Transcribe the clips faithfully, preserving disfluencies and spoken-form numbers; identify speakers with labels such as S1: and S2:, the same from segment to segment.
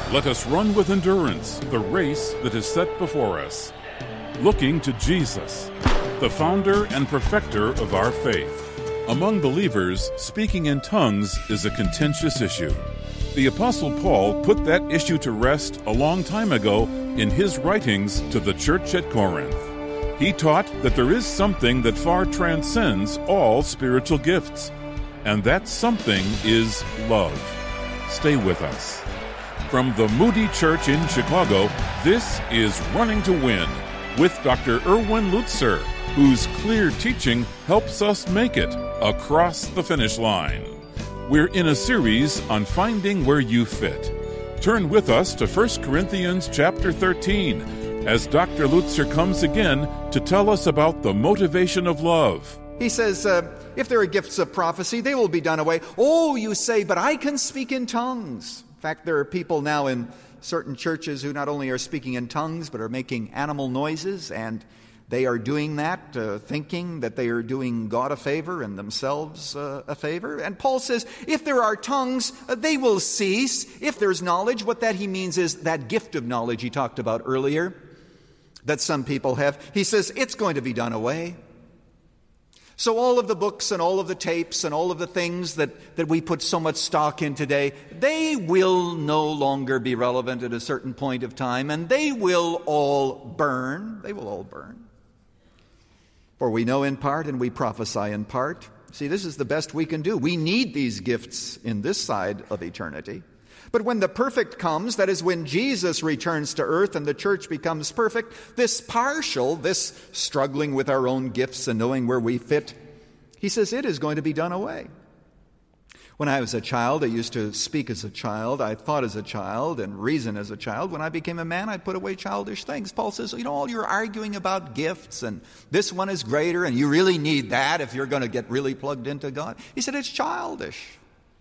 S1: Let us run with endurance the race that is set before us, looking to Jesus, the founder and perfecter of our faith. Among believers, speaking in tongues is a contentious issue. The Apostle Paul put that issue to rest a long time ago in his writings to the church at Corinth. He taught that there is something that far transcends all spiritual gifts, and that something is love. Stay with us. From the Moody Church in Chicago, this is Running to Win with Doctor Erwin Lutzer, whose clear teaching helps us make it across the finish line. We're in a series on finding where you fit. Turn with us to First Corinthians chapter thirteen as Doctor Lutzer comes again to tell us about the motivation of love.
S2: He says, uh, if there are gifts of prophecy, they will be done away. Oh, you say, but I can speak in tongues. In fact, there are people now in certain churches who not only are speaking in tongues, but are making animal noises, and they are doing that, uh, thinking that they are doing God a favor and themselves uh, a favor. And Paul says, if there are tongues, uh, they will cease. If there's knowledge, what that he means is that gift of knowledge he talked about earlier that some people have. He says, it's going to be done away. So all of the books and all of the tapes and all of the things that, that we put so much stock in today, they will no longer be relevant at a certain point of time, and they will all burn. They will all burn. For we know in part and we prophesy in part. See, this is the best we can do. We need these gifts in this side of eternity. But when the perfect comes, that is when Jesus returns to earth and the church becomes perfect, this partial, this struggling with our own gifts and knowing where we fit, he says it is going to be done away. When I was a child, I used to speak as a child. I thought as a child and reason as a child. When I became a man, I put away childish things. Paul says, you know, all you're arguing about gifts and this one is greater and you really need that if you're going to get really plugged into God. He said, it's childish.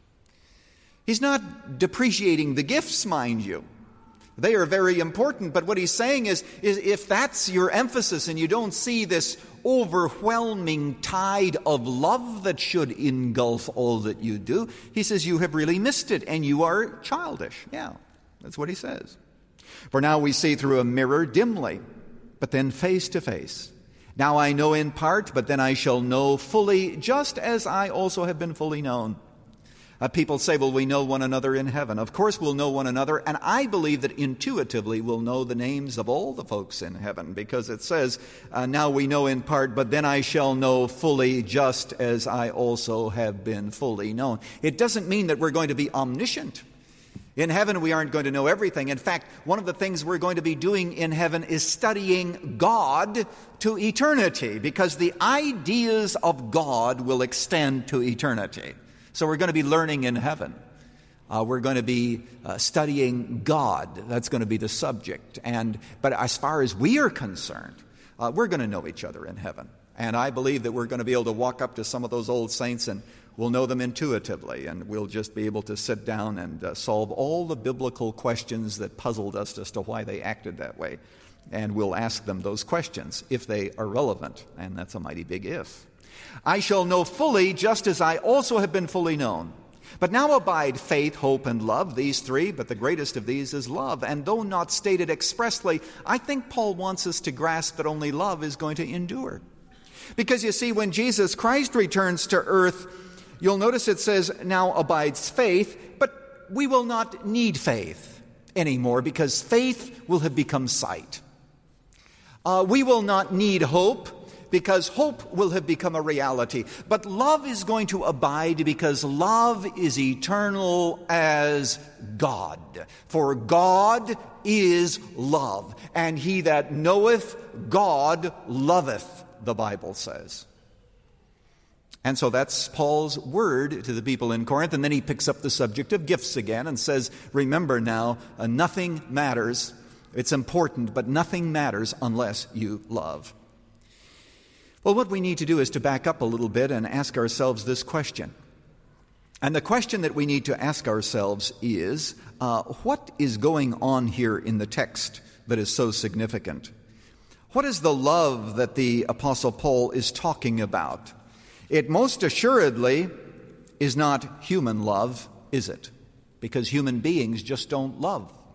S2: He's not depreciating the gifts, mind you. They are very important, but what he's saying is, is if that's your emphasis and you don't see this overwhelming tide of love that should engulf all that you do, he says you have really missed it and you are childish. Yeah, that's what he says. For now we see through a mirror dimly, but then face to face. Now I know in part, but then I shall know fully, just as I also have been fully known. Uh, people say, well, we know one another in heaven. Of course we'll know one another, and I believe that intuitively we'll know the names of all the folks in heaven, because it says, uh, now we know in part, but then I shall know fully, just as I also have been fully known. It doesn't mean that we're going to be omniscient. In heaven we aren't going to know everything. In fact, one of the things we're going to be doing in heaven is studying God to eternity, because the ideas of God will extend to eternity. So we're going to be learning in heaven. Uh, we're going to be uh, studying God. That's going to be the subject. And but as far as we are concerned, uh, we're going to know each other in heaven. And I believe that we're going to be able to walk up to some of those old saints and we'll know them intuitively. And we'll just be able to sit down and uh, solve all the biblical questions that puzzled us as to why they acted that way. And we'll ask them those questions if they are relevant. And that's a mighty big if. I shall know fully, just as I also have been fully known. But now abide faith, hope, and love, these three, but the greatest of these is love. And though not stated expressly, I think Paul wants us to grasp that only love is going to endure. Because you see, when Jesus Christ returns to earth, you'll notice it says, now abides faith, but we will not need faith anymore, because faith will have become sight. Uh, we will not need hope, because hope will have become a reality. But love is going to abide, because love is eternal as God. For God is love, and he that knoweth God loveth, the Bible says. And so that's Paul's word to the people in Corinth. And then he picks up the subject of gifts again and says, remember now, uh, nothing matters. It's important, but nothing matters unless you love. Well, what we need to do is to back up a little bit and ask ourselves this question. And the question that we need to ask ourselves is, uh, what is going on here in the text that is so significant? What is the love that the Apostle Paul is talking about? It most assuredly is not human love, is it? Because human beings just don't love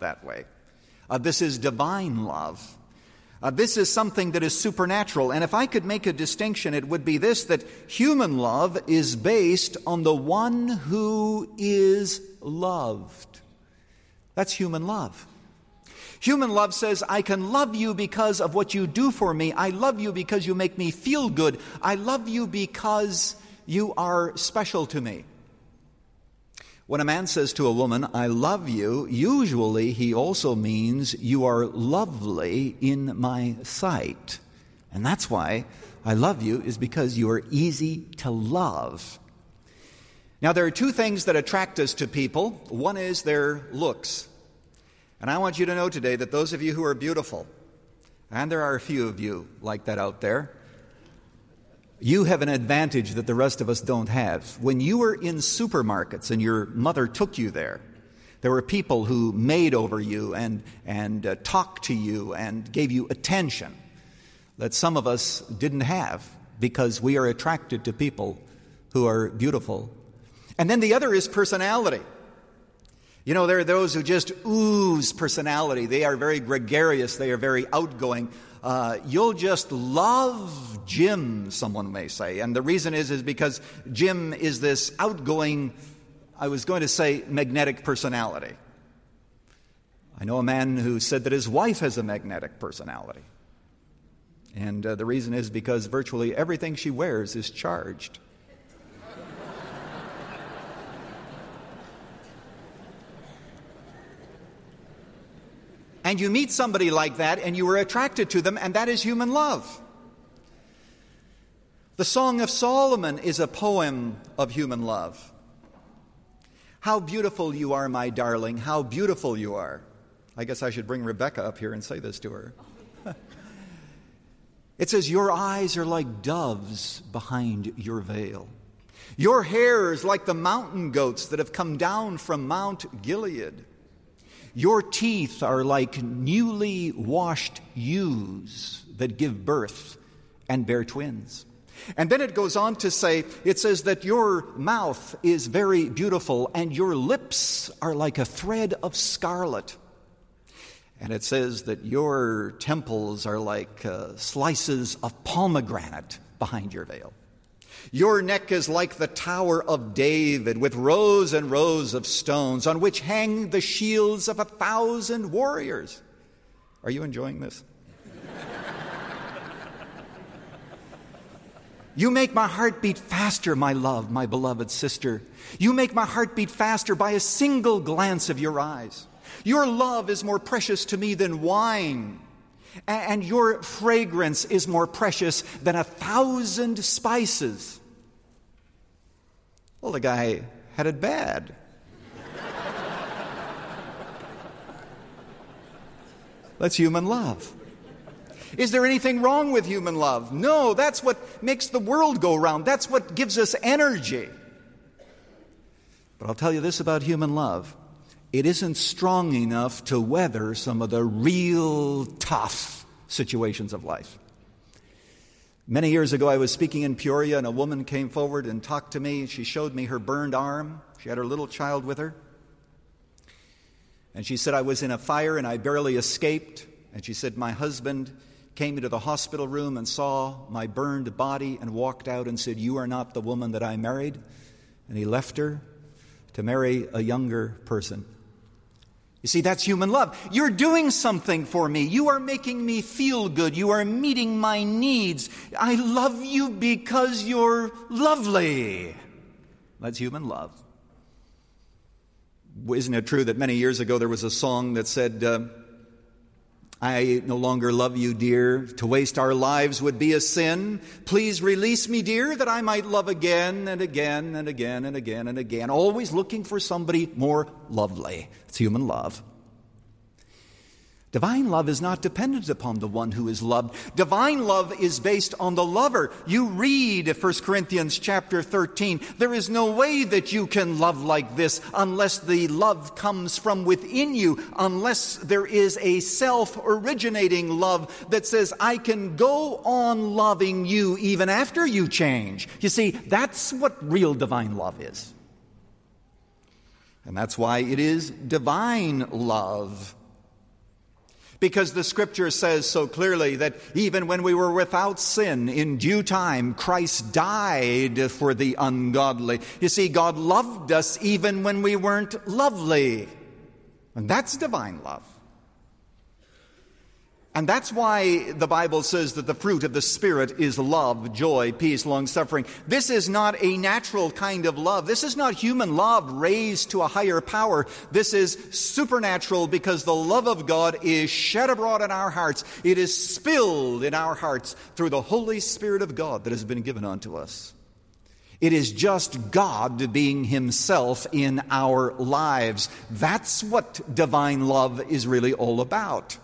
S2: that way. Uh, this is divine love. Uh, this is something that is supernatural. And if I could make a distinction, it would be this, that human love is based on the one who is loved. That's human love. Human love says, I can love you because of what you do for me. I love you because you make me feel good. I love you because you are special to me. When a man says to a woman, I love you, usually he also means you are lovely in my sight. And that's why I love you, is because you are easy to love. Now, there are two things that attract us to people. One is their looks. And I want you to know today that those of you who are beautiful, and there are a few of you like that out there, you have an advantage that the rest of us don't have. When you were in supermarkets and your mother took you there, there were people who made over you and, and uh, talked to you and gave you attention that some of us didn't have, because we are attracted to people who are beautiful. And then the other is personality. You know, there are those who just ooze personality. They are very gregarious. They are very outgoing. Uh, you'll just love Jim, someone may say. And the reason is, is because Jim is this outgoing, I was going to say, magnetic personality. I know a man who said that his wife has a magnetic personality. And uh, the reason is because virtually everything she wears is charged. And you meet somebody like that, and you are attracted to them, and that is human love. The Song of Solomon is a poem of human love. How beautiful you are, my darling, how beautiful you are. I guess I should bring Rebecca up here and say this to her. It says, your eyes are like doves behind your veil. Your hair is like the mountain goats that have come down from Mount Gilead. Your teeth are like newly washed ewes that give birth and bear twins. And then it goes on to say, it says that your mouth is very beautiful and your lips are like a thread of scarlet. And it says that your temples are like uh, slices of pomegranate behind your veil. Your neck is like the Tower of David, with rows and rows of stones on which hang the shields of a thousand warriors. Are you enjoying this? You make my heart beat faster, my love, my beloved sister. You make my heart beat faster by a single glance of your eyes. Your love is more precious to me than wine, and your fragrance is more precious than a thousand spices. Well, the guy had it bad. That's human love. Is there anything wrong with human love? No, that's what makes the world go round. That's what gives us energy. But I'll tell you this about human love. It isn't strong enough to weather some of the real tough situations of life. Many years ago, I was speaking in Peoria, and a woman came forward and talked to me. She showed me her burned arm. She had her little child with her. And she said, I was in a fire and I barely escaped. And she said, my husband came into the hospital room and saw my burned body and walked out and said, you are not the woman that I married. And he left her to marry a younger person. You see, that's human love. You're doing something for me. You are making me feel good. You are meeting my needs. I love you because you're lovely. That's human love. Isn't it true that many years ago there was a song that said, uh, I no longer love you, dear. To waste our lives would be a sin. Please release me, dear, that I might love again and again and again and again and again. Always looking for somebody more lovely. It's human love. Divine love is not dependent upon the one who is loved. Divine love is based on the lover. You read First Corinthians chapter thirteen. There is no way that you can love like this unless the love comes from within you, unless there is a self-originating love that says, I can go on loving you even after you change. You see, that's what real divine love is. And that's why it is divine love. Because the Scripture says so clearly that even when we were without sin, in due time, Christ died for the ungodly. You see, God loved us even when we weren't lovely. And that's divine love. And that's why the Bible says that the fruit of the Spirit is love, joy, peace, long-suffering. This is not a natural kind of love. This is not human love raised to a higher power. This is supernatural because the love of God is shed abroad in our hearts. It is spilled in our hearts through the Holy Spirit of God that has been given unto us. It is just God being Himself in our lives. That's what divine love is really all about.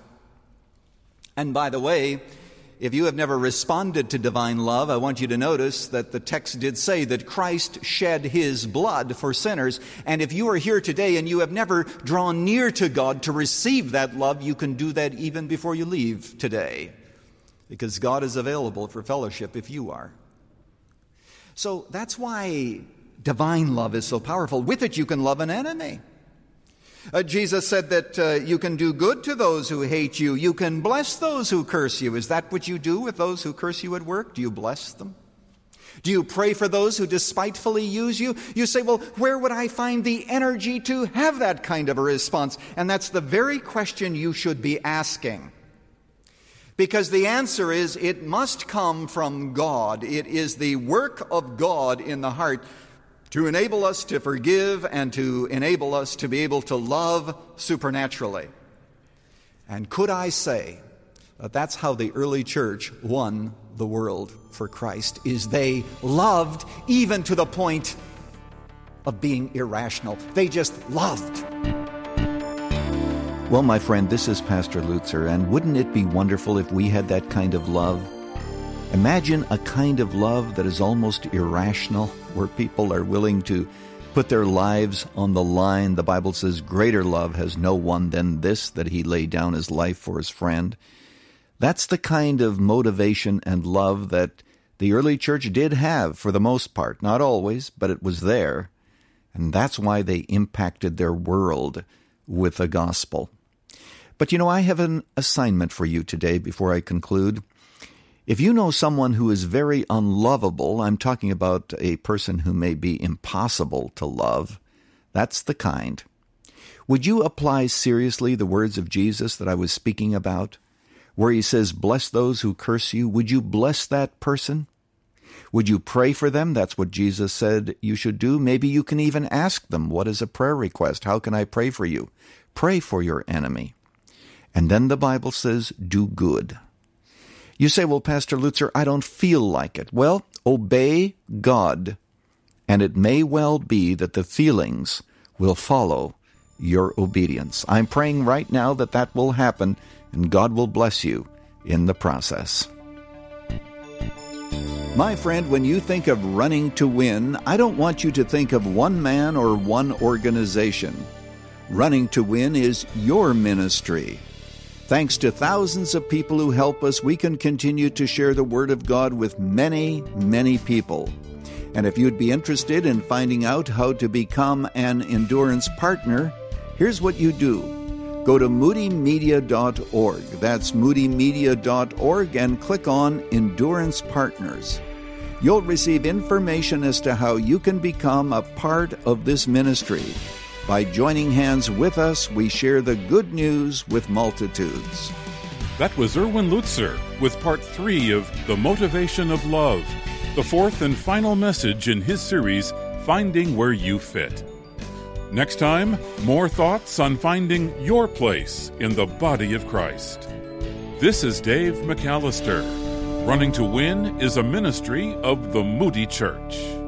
S2: And by the way, if you have never responded to divine love, I want you to notice that the text did say that Christ shed His blood for sinners. And if you are here today and you have never drawn near to God to receive that love, you can do that even before you leave today, because God is available for fellowship if you are. So that's why divine love is so powerful. With it you can love an enemy. Uh, Jesus said that uh, you can do good to those who hate you. You can bless those who curse you. Is that what you do with those who curse you at work? Do you bless them? Do you pray for those who despitefully use you? You say, well, where would I find the energy to have that kind of a response? And that's the very question you should be asking. Because the answer is, it must come from God. It is the work of God in the heart to enable us to forgive and to enable us to be able to love supernaturally. And could I say that that's how the early church won the world for Christ, is they loved even to the point of being irrational. They just loved.
S3: Well, my friend, this is Pastor Lutzer, and wouldn't it be wonderful if we had that kind of love? Imagine a kind of love that is almost irrational, where people are willing to put their lives on the line. The Bible says, greater love has no one than this, that he laid down his life for his friend. That's the kind of motivation and love that the early church did have for the most part. Not always, but it was there. And that's why they impacted their world with the gospel. But you know, I have an assignment for you today before I conclude. If you know someone who is very unlovable, I'm talking about a person who may be impossible to love, that's the kind. Would you apply seriously the words of Jesus that I was speaking about, where he says, bless those who curse you? Would you bless that person? Would you pray for them? That's what Jesus said you should do. Maybe you can even ask them, what is a prayer request? How can I pray for you? Pray for your enemy. And then the Bible says, do good. You say, well, Pastor Lutzer, I don't feel like it. Well, obey God, and it may well be that the feelings will follow your obedience. I'm praying right now that that will happen, and God will bless you in the process. My friend, when you think of running to win, I don't want you to think of one man or one organization. Running to Win is your ministry. Thanks to thousands of people who help us, we can continue to share the Word of God with many, many people. And if you'd be interested in finding out how to become an endurance partner, here's what you do. Go to moody media dot org. That's moody media dot org, and click on Endurance Partners. You'll receive information as to how you can become a part of this ministry. By joining hands with us, we share the good news with multitudes.
S1: That was Erwin Lutzer with part three of The Motivation of Love, the fourth and final message in his series, Finding Where You Fit. Next time, more thoughts on finding your place in the body of Christ. This is Dave McAllister. Running to Win is a ministry of the Moody Church.